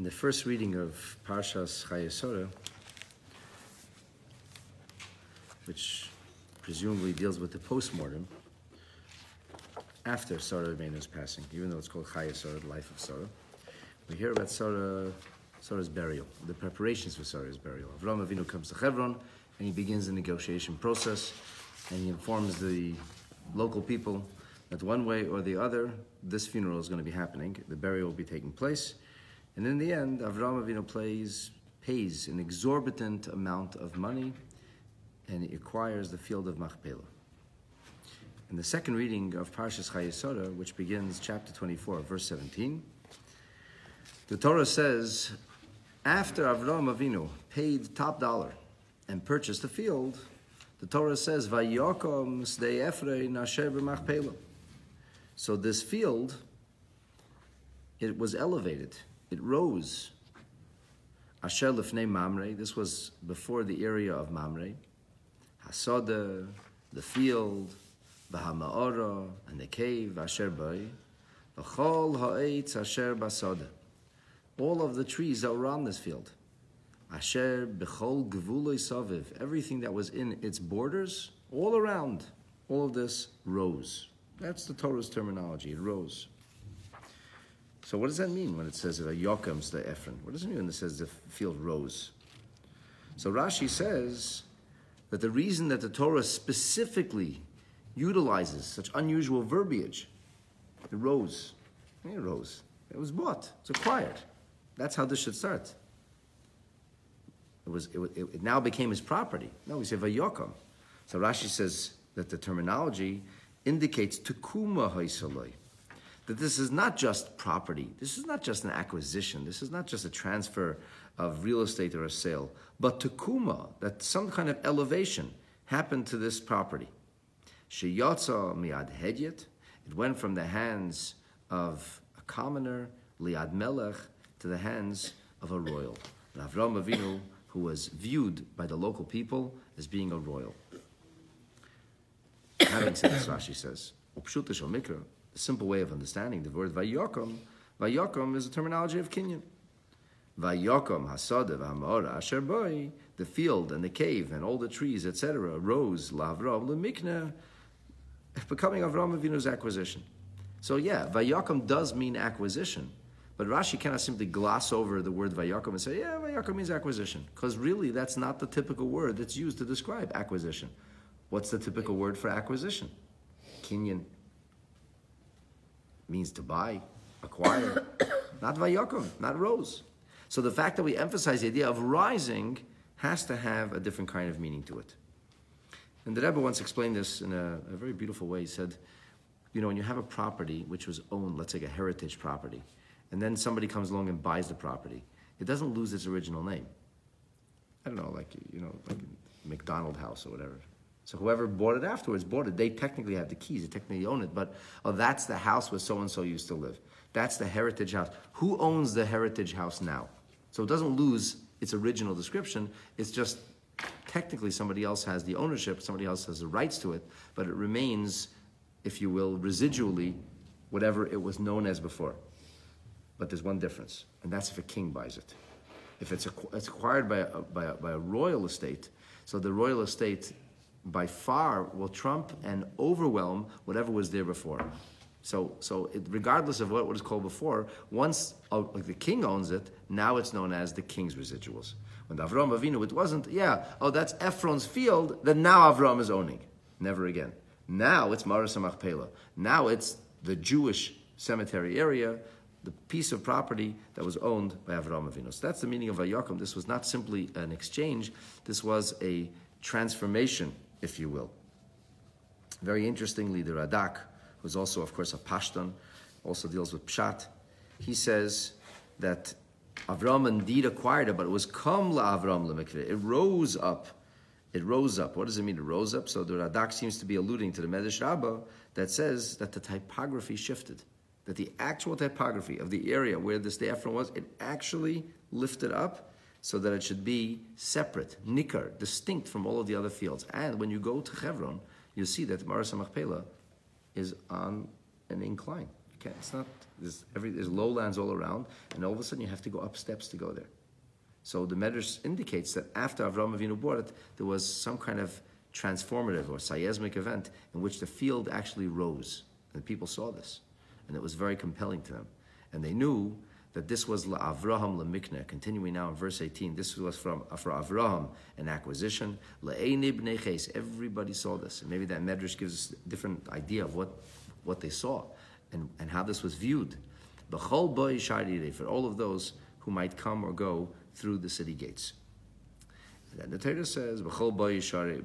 In the first reading of Parshas Chayesora, which presumably deals with the postmortem after Sarah Rabeinu's passing, even though it's called Chayesora, the life of Sarah, we hear about Sarah's burial, the preparations for Sarah's burial. Avraham Avinu comes to Hebron and he begins the negotiation process, and he informs the local people that one way or the other, this funeral is going to be happening, the burial will be taking place. And in the end, Avraham Avinu pays an exorbitant amount of money, and he acquires the field of Machpelah. In the second reading of Parshas Chayesora, which begins chapter 24, verse 17, the Torah says, after Avraham Avinu paid top dollar and purchased the field, the Torah says, Vayokom sdei Efrein asher b'Machpelah. So this field, it was elevated. It rose. Asher lifnei Mamre. This was before the area of Mamre. Hasoda, the field, v'hama'ora, and the cave, asher bai, v'chol ha'etz asher basoda. All of the trees that were on this field. Asher b'chol gvulei saviv. Everything that was in its borders, all around, all of this rose. That's the Torah's terminology. It rose. So what does that mean when it says Vayokom the Ephron? What does it mean when it says the field rose? So Rashi says that the reason that the Torah specifically utilizes such unusual verbiage, it rose. It rose. It was bought. It's acquired. That's how this should start. It now became his property. No, we say Vayokom. So Rashi says that the terminology indicates Tekuma Haisaloi. That this is not just property. This is not just an acquisition. This is not just a transfer of real estate or a sale. But Tekuma, that some kind of elevation happened to this property. Sheyotza miad hedyet. It went from the hands of a commoner, liad melech, to the hands of a royal. And Avraham Avinu, who was viewed by the local people as being a royal. Having said this, Rashi says, Upshuta shel mikra, a simple way of understanding the word Vayokom. Vayokom is a terminology of Kinyan. Vayokom hasoda v'hama'ora asher boi, the field and the cave and all the trees, etc., rose la'Avraham l'mikna, becoming Avraham Avinu's acquisition. So yeah, Vayokom does mean acquisition, but Rashi cannot simply gloss over the word Vayokom and say, yeah, Vayokom means acquisition, because really that's not the typical word that's used to describe acquisition. What's the typical word for acquisition? Kinyan. Means to buy, acquire. Not Vayokom, not rose. So the fact that we emphasize the idea of rising has to have a different kind of meaning to it. And the Rebbe once explained this in a very beautiful way. He said, when you have a property which was owned, let's say a heritage property, and then somebody comes along and buys the property, it doesn't lose its original name. I don't know, like McDonald House or whatever. So whoever bought it afterwards bought it. They technically have the keys. They technically own it. But, that's the house where so-and-so used to live. That's the heritage house. Who owns the heritage house now? So it doesn't lose its original description. It's just technically somebody else has the ownership. Somebody else has the rights to it. But it remains, if you will, residually whatever it was known as before. But there's one difference. And that's if a king buys it. If it's acquired by a royal estate, so the royal estate by far will trump and overwhelm whatever was there before. So regardless of what was called before, once the king owns it, now it's known as the king's residuals. When Avraham Avinu, it wasn't, that's Ephron's field, then now Avraham is owning. Never again. Now it's Maras HaMachpelah. Now it's the Jewish cemetery area, the piece of property that was owned by Avraham Avinu. So that's the meaning of Vayokom. This was not simply an exchange. This was a transformation, if you will. Very interestingly, the Radak, who's also, of course, a Pashtan, also deals with Pshat. He says that Avraham indeed acquired it, but it was Kam la'Avraham l'mikveh. It rose up. It rose up. What does it mean, it rose up? So the Radak seems to be alluding to the Medrash Rabbah that says that the typography shifted. That the actual typography of the area where this Ephron was, it actually lifted up so that it should be separate, nikar, distinct from all of the other fields. And when you go to Hebron, you'll see that Maras HaMachpelah is on an incline. You can't. It's not. There's lowlands all around, and all of a sudden you have to go up steps to go there. So the Medrash indicates that after Avraham Avinu bought it, there was some kind of transformative or seismic event in which the field actually rose, and people saw this, and it was very compelling to them, and they knew that this was Avraham lemikneh. Continuing now in verse 18, this was for Avraham, an acquisition. Le'einei bnei ches. Everybody saw this, and maybe that Medrash gives us a different idea of what they saw and how this was viewed. B'chol boi sha'arei, for all of those who might come or go through the city gates. And then the Torah says, B'chol boi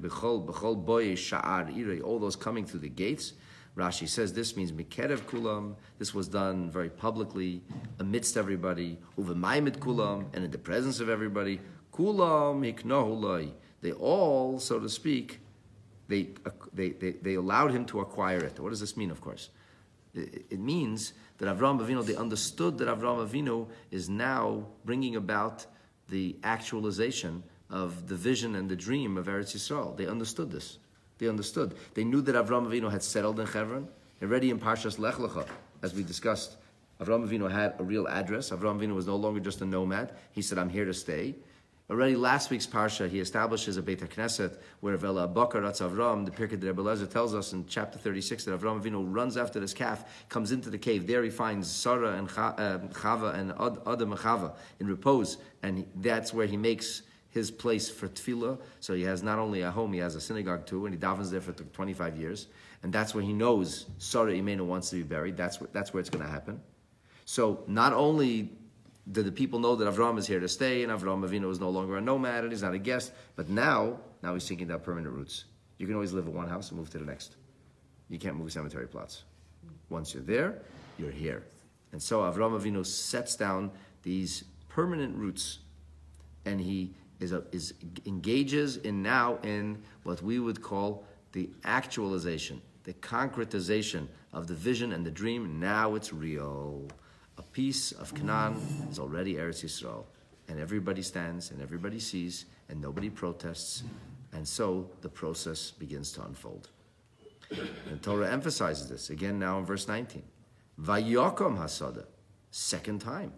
sha'arei, all those coming through the gates. Rashi says this means Mikerev Kulam. This was done very publicly, amidst everybody. Uvemaimid Kulam, and in the presence of everybody. Kulam hiknohulai. They all, so to speak, they allowed him to acquire it. What does this mean? Of course, it means that Avraham Avinu. They understood that Avraham Avinu is now bringing about the actualization of the vision and the dream of Eretz Yisrael. They understood this. They understood. They knew that Avraham Avinu had settled in Hebron. Already in Parshas Lech Lecha, as we discussed, Avraham Avinu had a real address. Avraham Avinu was no longer just a nomad. He said, I'm here to stay. Already last week's Parsha, he establishes a Beit HaKnesset where Vela Bakar Atz Avram, the Pirkei Rebbe Lezer tells us in chapter 36 that Avraham Avinu runs after this calf, comes into the cave. There he finds Sarah and Chava and Adam and Chava in repose, and that's where he makes his place for tefillah. So he has not only a home, he has a synagogue too, and he davens there for 25 years. And that's where he knows Sarah Imenu wants to be buried. That's where it's going to happen. So not only do the people know that Avraham is here to stay, and Avraham Avinu is no longer a nomad, and he's not a guest, but now he's seeking out permanent roots. You can always live in one house and move to the next. You can't move cemetery plots. Once you're there, you're here. And so Avraham Avinu sets down these permanent roots, and he engages in what we would call the actualization, the concretization of the vision and the dream. Now it's real. A piece of Canaan is already Eretz Yisrael, and everybody stands and everybody sees and nobody protests, and so the process begins to unfold. And Torah emphasizes this again now in verse 19. Vayokom hasada, second time.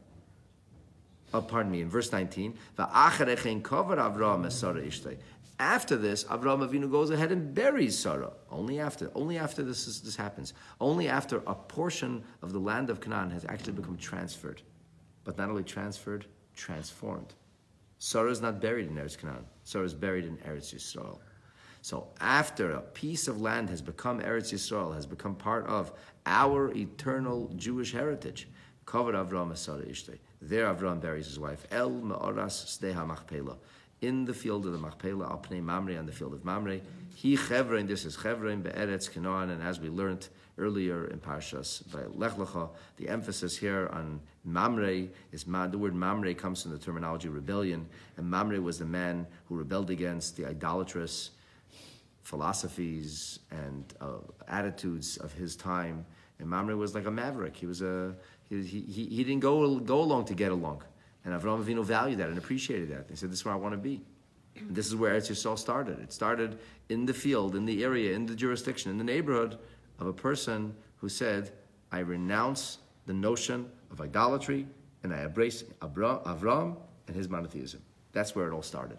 In verse 19, after this, Avraham Avinu goes ahead and buries Sarah. Only after this happens. Only after a portion of the land of Canaan has actually become transferred. But not only transferred, transformed. Sarah is not buried in Eretz Canaan. Sarah is buried in Eretz Yisrael. So after a piece of land has become Eretz Yisrael, has become part of our eternal Jewish heritage, Kavod Avraham Sarah Ishtay. There Avraham buries his wife. El Ma'oras Sdei HaMachpelah. In the field of the Machpelah, Al Pnei Mamre, on the field of Mamre. He Chevron, this is Chevron, Be'eretz Canaan, and as we learned earlier in Parshas by Lech Lecha, the emphasis here on Mamre is, the word Mamre comes from the terminology rebellion, and Mamre was the man who rebelled against the idolatrous philosophies and attitudes of his time. And Mamre was like a maverick. He didn't go along to get along. And Avraham Avinu valued that and appreciated that. He said, this is where I want to be. And this is where Eretz Yisrael started. It started in the field, in the area, in the jurisdiction, in the neighborhood of a person who said, I renounce the notion of idolatry and I embrace Avram and his monotheism. That's where it all started.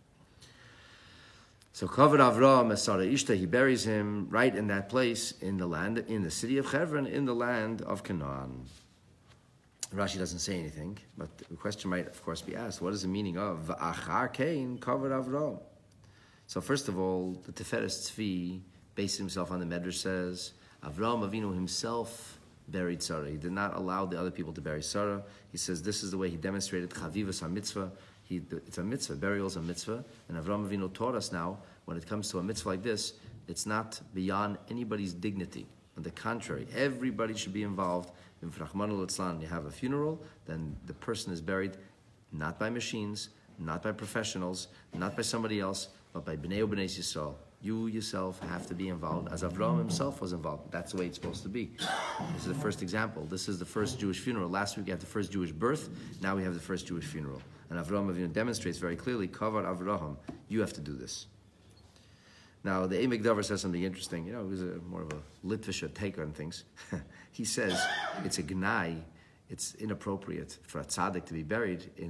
So Kavod Avram as Sarah Ishta, he buries him right in that place in the land, in the city of Hebron, in the land of Canaan. Rashi doesn't say anything, but the question might, of course, be asked: what is the meaning of V'achar Kain Kavod Avram? So first of all, the Tiferes Tzvi, based himself on the Medrash, says Avraham Avinu himself buried Sarah. He did not allow the other people to bury Sarah. He says this is the way he demonstrated Chavivas HaMitzvah. It's a mitzvah, burial is a mitzvah, and Avraham Avinu taught us now, when it comes to a mitzvah like this, it's not beyond anybody's dignity. On the contrary, everybody should be involved. In Rachmana litzlan, you have a funeral, then the person is buried not by machines, not by professionals, not by somebody else, but by Bnei Bnei Yisrael. You yourself have to be involved, as Avraham himself was involved. That's the way it's supposed to be. This is the first example. This is the first Jewish funeral. Last week we had the first Jewish birth. Now we have the first Jewish funeral. And Avraham Avinu demonstrates very clearly, Kavod Avraham, you have to do this. Now, the Emek Dover says something interesting. He was more of a Litvischer take on things. He says it's a gnai, it's inappropriate for a tzaddik to be buried in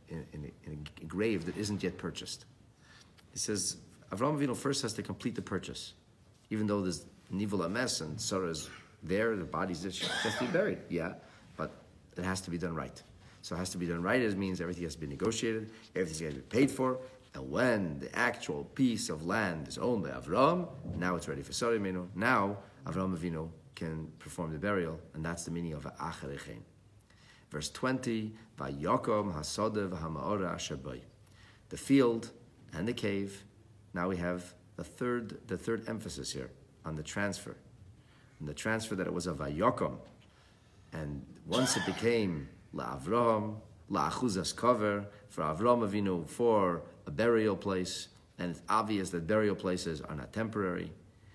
a grave that isn't yet purchased. He says Avraham Avinu first has to complete the purchase. Even though there's Nivul Ames and Sarah is there, the body's just has to be buried. Yeah, but it has to be done right. So it has to be done right. It means everything has to be negotiated, everything's got to be paid for. And when the actual piece of land is owned by Avram, now it's ready for Sarah Imenu. Now Avram Avinu can perform the burial, and that's the meaning of Acher Echein. Verse 20, Vayokom Hasodev Hamaora Asher Boi. The field and the cave. Now we have the third emphasis here on the transfer. And the transfer that it was a Vayokom. And once it became LaAvraham, LaAchuzas Kover, for Avram Avinu, for a burial place, and it's obvious that burial places are not temporary,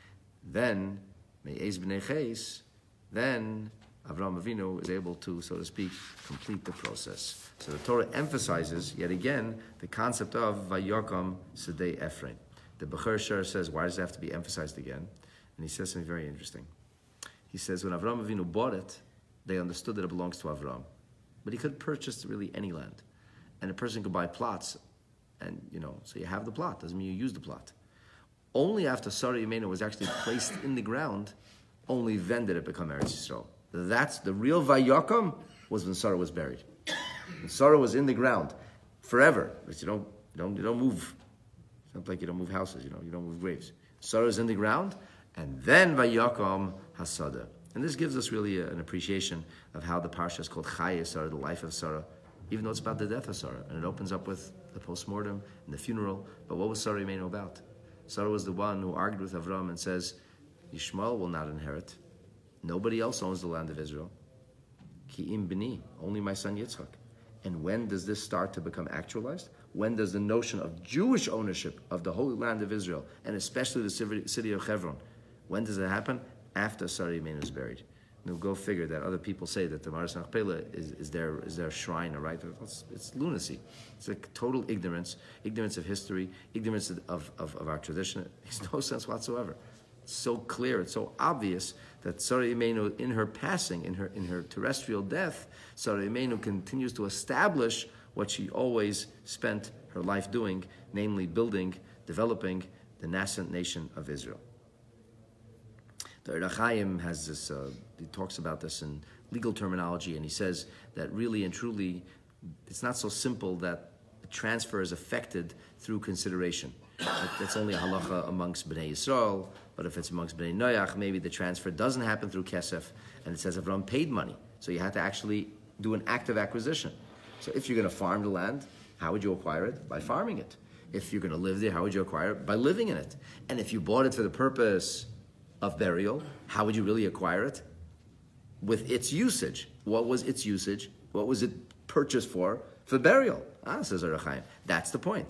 then Me'ez B'nei Ches, then Avram Avinu is able to, so to speak, complete the process. So the Torah emphasizes, yet again, the concept of Vayokom Sedei Ephraim. The Bechor Shor says, why does it have to be emphasized again? And he says something very interesting. He says, when Avram Avinu bought it, they understood that it belongs to Avram. But he could purchase really any land. And a person could buy plots, and, so you have the plot. Doesn't mean you use the plot. Only after Sarah Imenu was actually placed in the ground, only then did it become Eretz Yisrael. That's the real Vayokom was when Sarah was buried. When Sarah was in the ground forever, but you don't move. It's not like you don't move houses, you don't move graves. Sarah is in the ground, and then Vayokom Hasada. And this gives us really an appreciation of how the parsha is called Chayei Sarah, the life of Sarah, even though it's about the death of Sarah. And it opens up with the postmortem and the funeral. But what was Sarah Imenu about? Sarah was the one who argued with Avram and says, Yishmael will not inherit. Nobody else owns the land of Israel. Ki'im b'ni, only my son Yitzchak. And when does this start to become actualized? When does the notion of Jewish ownership of the holy land of Israel, and especially the city of Hebron, when does it happen? After Sarah Imenu is buried. Now go figure that other people say that the Maras Machpelah is their shrine, right? It's lunacy. It's like total ignorance of history, ignorance of our tradition. It makes no sense whatsoever. It's so clear, it's so obvious that Sarah Imenu, in her passing, in her terrestrial death, Sarah Imenu continues to establish what she always spent her life doing, namely building, developing the nascent nation of Israel. The Ohr HaChaim has this, he talks about this in legal terminology, and he says that really and truly, it's not so simple that the transfer is affected through consideration. That's only a halacha amongst Bnei Yisrael, but if it's amongst Bnei Noach, maybe the transfer doesn't happen through kesef, and it says Avram paid money, so you had to actually do an active acquisition. So if you're going to farm the land, how would you acquire it? By farming it. If you're going to live there, how would you acquire it? By living in it. And if you bought it for the purpose of burial, how would you really acquire it? With its usage. What was its usage? What was it purchased for? For burial. Says Ohr HaChaim. That's the point.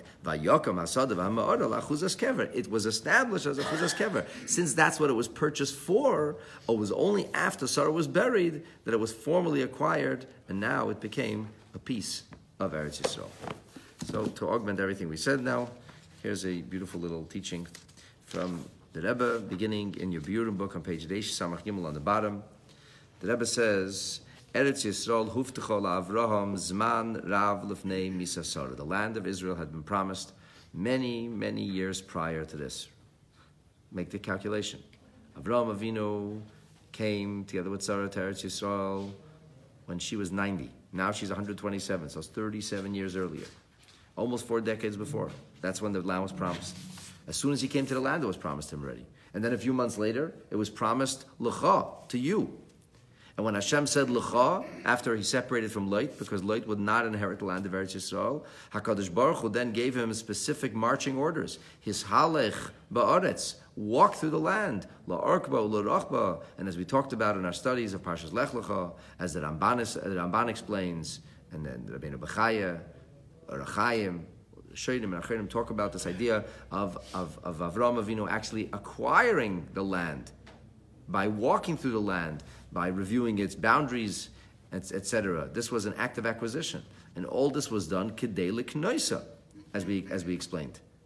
It was established as a chuzas kever. Since that's what it was purchased for, it was only after Sarah was buried that it was formally acquired, and now it became a piece of Eretz Yisrael. So to augment everything we said now, here's a beautiful little teaching from the Rebbe, beginning in your Biurim book on page Reish Samach Gimel on the bottom. The Rebbe says, Eretz Yisrael huftecho la'Avraham zman rav lefnei misa Sarah. The land of Israel had been promised many, many years prior to this. Make the calculation. Avraham Avinu came together with Sarah to Eretz Yisrael when she was 90. Now she's 127, so it's 37 years earlier. Almost 4 decades before. That's when the land was promised. As soon as he came to the land, it was promised him already. And then a few months later, it was promised L'cha, to you. And when Hashem said L'cha, after he separated from Lot, because Lot would not inherit the land of Eretz Yisrael, HaKadosh Baruch Hu then gave him specific marching orders. His halech ba'aretz, walk through the land, la'arkba, la'rachba. And as we talked about in our studies of Parshas Lech Lecha, as the Ramban explains, and then the Rabbeinu Bechaya, Ohr HaChaim, Shoinim and Achirim talk about this idea of Avraham Avinu actually acquiring the land by walking through the land, by reviewing its boundaries, etc. This was an act of acquisition, and all this was done kidei l'knoisa, as we explained.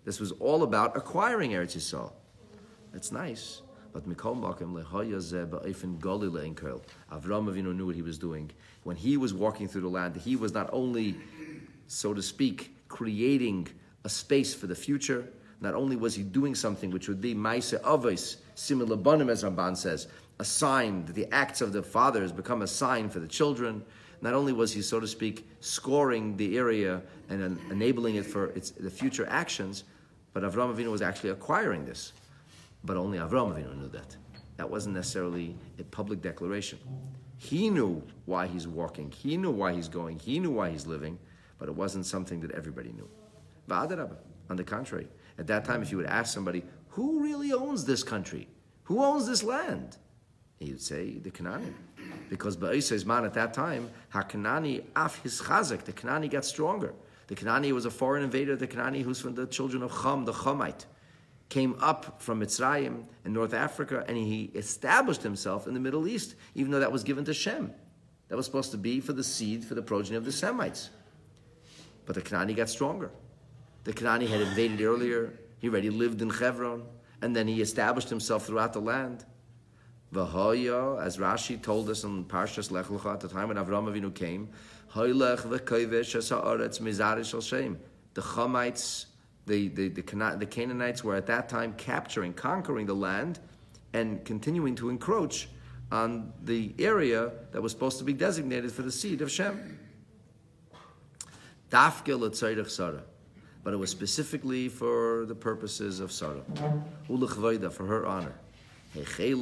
This was all about acquiring Eretz Yisrael. That's nice. But Mikol Makom lehoya zeh ba'ofen gali le'enkel. Avram Avinu knew what he was doing. When he was walking through the land, he was not only, so to speak, creating a space for the future. Not only was he doing something which would be Maise Avos, similar Banim, as Ramban says, a sign that the acts of the fathers become a sign for the children. Not only was he, so to speak, scoring the area and enabling it for the future actions, but Avram Avinu was actually acquiring this. But only Avram Avinu knew that. That wasn't necessarily a public declaration. He knew why he's walking. He knew why he's going. He knew why he's living. But it wasn't something that everybody knew. V'adarabah. On the contrary, at that time, if you would ask somebody, who really owns this country? Who owns this land? He would say, the Kanani. Because Ba'isai's man at that time, HaKanani af his chazak, the Kanani got stronger. The Kanani was a foreign invader, the Kanani who's from the children of Cham, the Chamite, came up from Mitzrayim in North Africa, and he established himself in the Middle East, even though that was given to Shem. That was supposed to be for the seed, for the progeny of the Semites. But the Kanani got stronger. The Kanani had invaded earlier. He already lived in Hebron, and then he established himself throughout the land. V'hoya, as Rashi told us in Parshas Lech Lecha, at the time when Avram Avinu came, Hoylech v'kovesh es ha'aretz mizarish al Shem. The Chamites, the Canaanites were at that time capturing, conquering the land, and continuing to encroach on the area that was supposed to be designated for the seed of Shem. Dafke l'tzayrich Sarah. But it was specifically for the purposes of Sarah. Ulechvayda, for her honor. It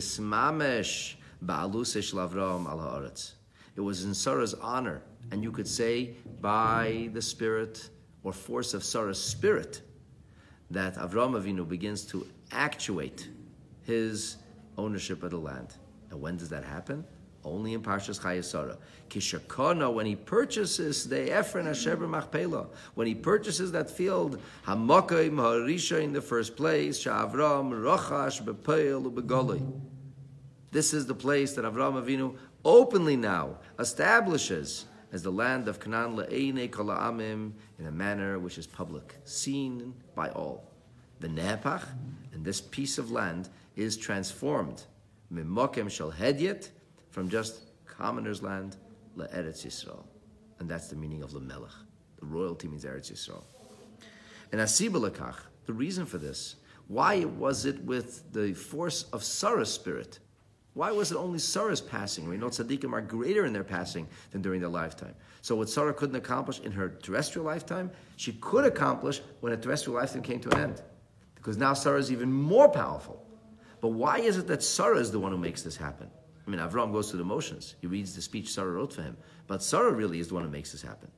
was in Sarah's honor, and you could say by the spirit or force of Sarah's spirit that Avram Avinu begins to actuate his ownership of the land. And when does that happen? Only in Parshas Chayei Sarah. Kishakona, when he purchases the Ephron Asher b'Machpelah, when he purchases that field, Hamakayim Harisha in the first place, Sha'avram Rochash b'Peil u'Begoloi. This is the place that Avram Avinu openly now establishes as the land of Canaan le'einei kol ha'amim, in a manner which is public, seen by all. The Nepach, and this piece of land, is transformed Mimokem shel Hedyet, from just commoner's land, le'eretz Yisrael. And that's the meaning of lemelech. The royalty means Eretz Yisrael. And asiba lekach, the reason for this, why was it with the force of Sarah's spirit? Why was it only Sarah's passing? We know tzaddikim are greater in their passing than during their lifetime. So what Sarah couldn't accomplish in her terrestrial lifetime, she could accomplish when her terrestrial lifetime came to an end. Because now Sarah is even more powerful. But why is it that Sarah is the one who makes this happen? I mean, Avram goes through the motions. He reads the speech Sarah wrote for him. But Sarah really is the one who makes this happen.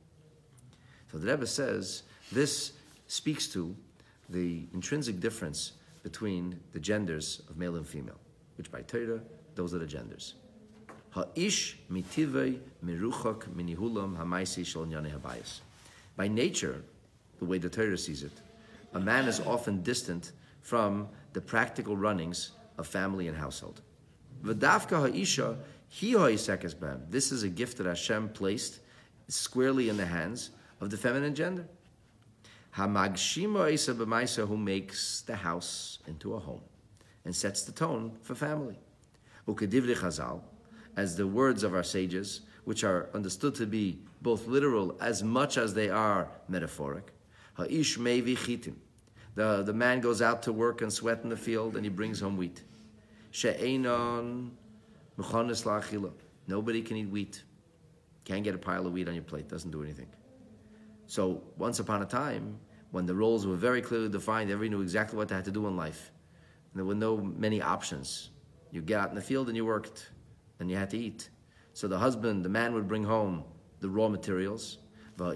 So the Rebbe says this speaks to the intrinsic difference between the genders of male and female, which by Torah, those are the genders. Ha'ish mitivei meruchak minihulam hamaisi shel nyane habayis. By nature, the way the Torah sees it, a man is often distant from the practical runnings of family and household. V'dafka ha'isha hi ha'isekes b'hem. This is a gift that Hashem placed squarely in the hands of the feminine gender. Hamagshima isa b'maisa, who makes the house into a home and sets the tone for family. Ukedivri Chazal, as the words of our sages, which are understood to be both literal as much as they are metaphoric. Ha'ish mevi chitim. The man goes out to work and sweat in the field and he brings home wheat. She'enon mechonis la'achila. Nobody can eat wheat. Can't get a pile of wheat on your plate. Doesn't do anything. So once upon a time, when the roles were very clearly defined, everybody knew exactly what they had to do in life. And there were no many options. You get out in the field and you worked, and you had to eat. So the husband, the man, would bring home the raw materials. And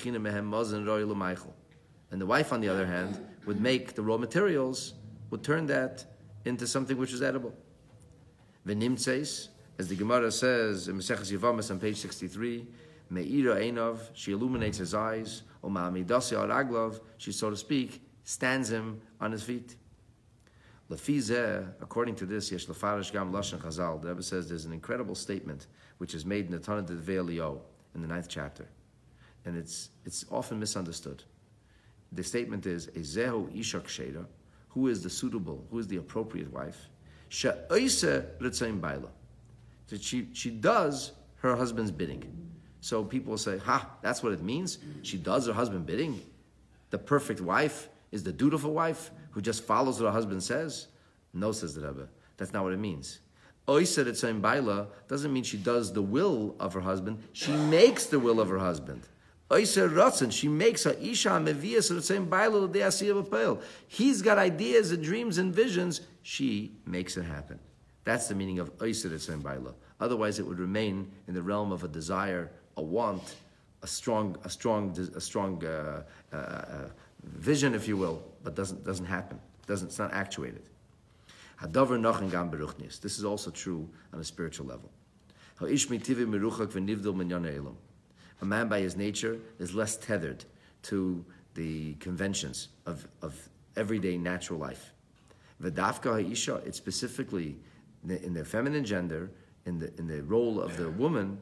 the wife, on the other hand, would make the raw materials, would turn that into something which is edible. V'nimtzeis, as the Gemara says in Maseches Yevamos on page 63, Me'ira Einov, she illuminates his eyes, or Ma'amidasi Araglov, she, so to speak, stands him on his feet. Lefizeh, according to this, Yesh Lefarish Gam Lashon Chazal, the Rebbe says there's an incredible statement which is made in the Tanakh Devei Eliyahu in the 9th chapter. And it's often misunderstood. the statement is, Ezehu isha kshera, who is the suitable, who is the appropriate wife? She'oise ritzayin baila. That she does her husband's bidding. So people will say, that's what it means? She does her husband's bidding? The perfect wife is the dutiful wife who just follows what her husband says? No, says the Rebbe. That's not what it means. Oisa ritzayin baila doesn't mean she does the will of her husband. She makes the will of her husband. Oisa ratzon, she makes her isha mevias ritzayin baila l'de'asiyah b'peil. He's got ideas and dreams and visions. She makes it happen. That's the meaning of oisa ritzayin baila. Otherwise, it would remain in the realm of a desire, a want, a strong vision, if you will, but doesn't happen. It's not actuated. This is also true on a spiritual level. A man by his nature is less tethered to the conventions of everyday natural life. It's specifically in the feminine gender, in the role of the woman,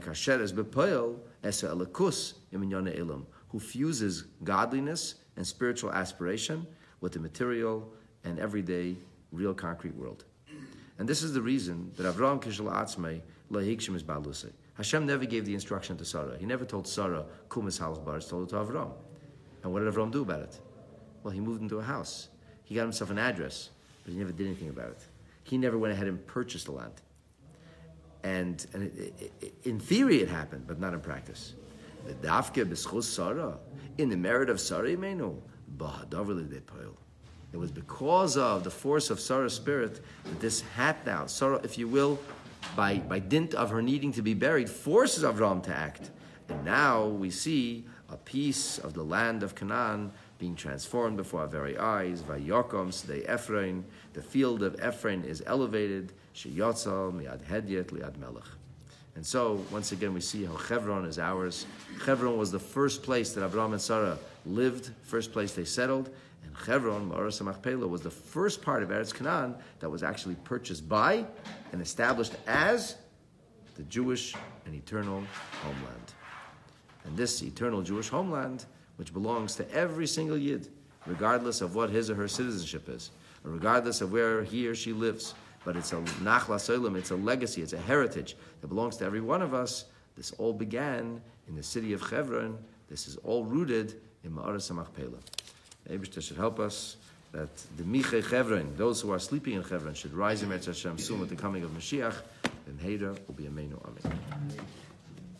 who fuses godliness and spiritual aspiration with the material and everyday real concrete world. And this is the reason that Avraham Kishal Atzmei Lahikshim is Baluse. Hashem never gave the instruction to Sarah. He never told Sarah, Kumis Halach Baris, told it to Avraham. And what did Avraham do about it? Well, he moved into a house. He got himself an address, but he never did anything about it. He never went ahead and purchased the land. And in theory it happened, but not in practice. The Dafke B'schus Sarah, in the merit of Sarah Imenu, Bahadav L'Depoil. It was because of the force of Sarah's spirit that this hat now, Sarah, if you will, by dint of her needing to be buried, forces Avram to act. And now we see a piece of the land of Canaan being transformed before our very eyes. Vayokom Sdei Ephraim, the field of Ephraim is elevated. Sheyotza miad Hedyet liad Melech. And so, once again, we see how Hebron is ours. Hebron was the first place that Avram and Sarah lived, first place they settled. And Hebron, Ma'aras HaMachpelah, was the first part of Eretz Canaan that was actually purchased by and established as the Jewish and eternal homeland. And this eternal Jewish homeland, which belongs to every single Yid, regardless of what his or her citizenship is, or regardless of where he or she lives, but it's a nachlas olam, it's a legacy, it's a heritage that belongs to every one of us. This all began in the city of Hebron. This is all rooted in Ma'aras HaMachpelah. Eibishter should help us that the Michei Hebron, those who are sleeping in Hebron, should rise in Eretz Hashem soon with the coming of Mashiach. And Heira will be Ameinu. Amen.